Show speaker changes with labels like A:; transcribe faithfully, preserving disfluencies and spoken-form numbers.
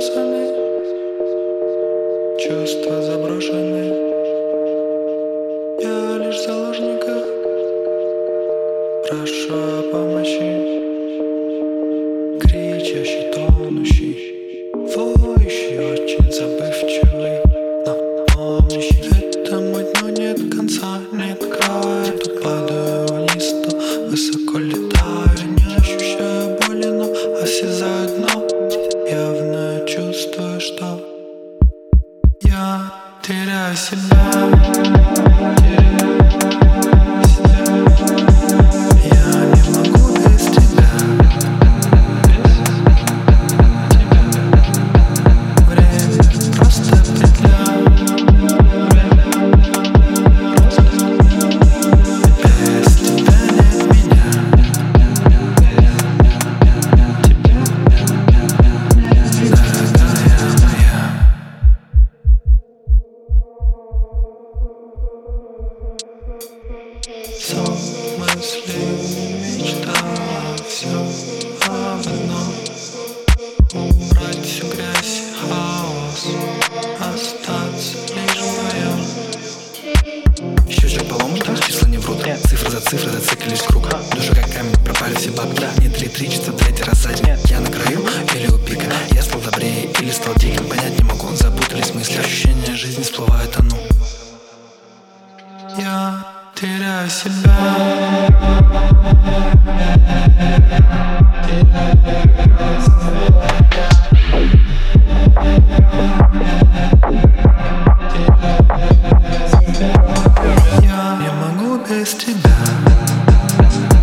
A: разбросаны, чувства заброшены. Я лишь в заложниках, прошу о помощи. Кричащий, тонущий, воющий, очень забывчивый, но помнящий. Это мой дно, нет конца, нет края. То падаю вниз, то высоко летаю. Не ощущаю боли, но осязаю дно. Явно чувствую, что я теряю себя. Все мысли, мечта, все одно. Убрать всю грязь и хаос, остаться лишь вдвоем.
B: Счетчик поломан, там числа не врут. Цифры за цифры зациклились в круг. Душа как камень, пропали все бабки. Не три три часа, третий раз за день. Я на краю или у пика. Я стал добрее или стал диким. Понять не могу, запутались мысли. Ощущения жизни всплывают, а ну.
A: Я теряю себя. Я не могу без тебя.